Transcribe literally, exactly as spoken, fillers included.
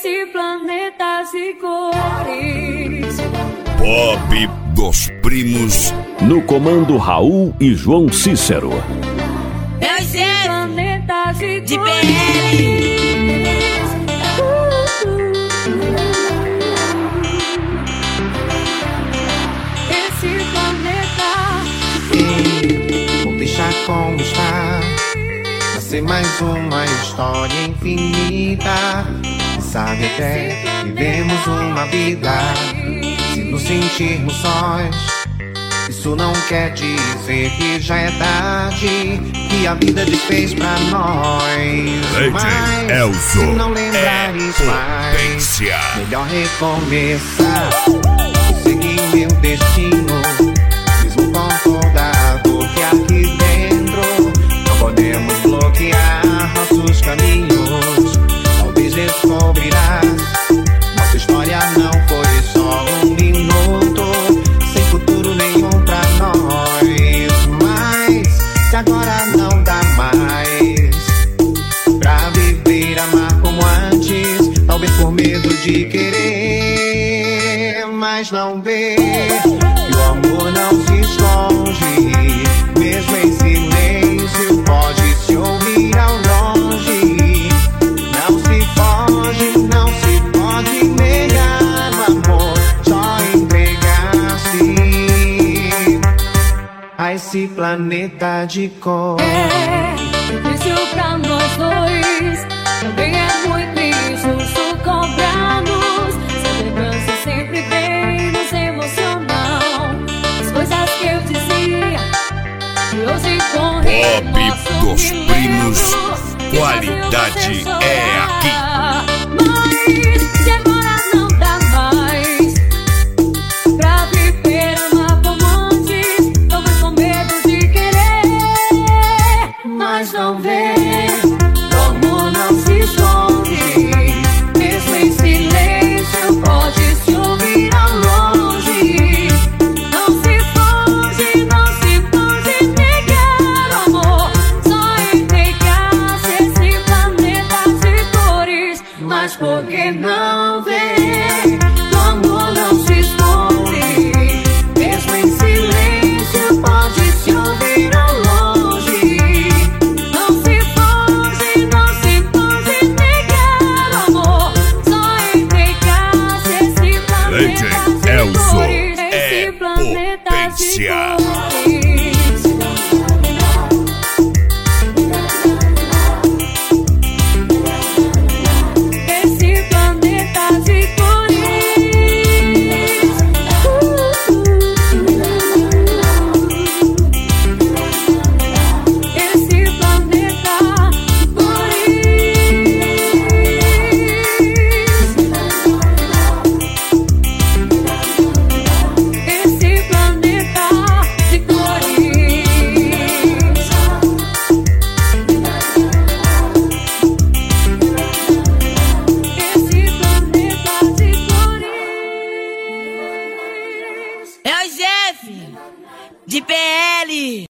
esse planeta de cores. Pop dos Primos. No comando Raul e João Cícero. Esse planeta de, de P L. Esse planeta. Ei, vou deixar como está. Vai ser mais uma história infinita. Sabe até vivemos uma vida. Se nos sentirmos sós, isso não quer dizer que já é tarde, que a vida desfez pra nós. Mas Elzo, se não lembrares é mais, melhor recomeçar, seguir meu destino, mesmo com toda a dor que aqui dentro. Não podemos bloquear nossos caminhos. Talvez descobrirás, nossa história não foi só um minuto, sem futuro nenhum pra nós. Mas se agora não dá mais pra viver, amar como antes, talvez por medo de querer, mas não vê que o amor não se esconde, mesmo em silêncio pode se ouvir ao longe. Não se pode, não se pode negar o amor, só entregar-se a esse planeta de cor. É difícil pra nós dois, também é muito injusto cobrarmos. Se lembrança sempre vem nos emocionar. As coisas que eu dizia, e hoje correm Pop dos Primos, qualidade é aqui. Mas se agora não dá mais pra viver, amar como antes, talvez com medo de querer, mas não vê, o amor não se esconde, mesmo em silêncio pode se ouvir ao longe. Não se pode, não se pode negar o amor, só entregar-se esse planeta de cores. Mas por que não ver? O amor não se esconde, mesmo em silêncio pode se ouvir ao longe. Não se pode, não se pode negar o amor, só entregar-se esse planeta de Elzo, cores. é Esse planeta de potência. cores.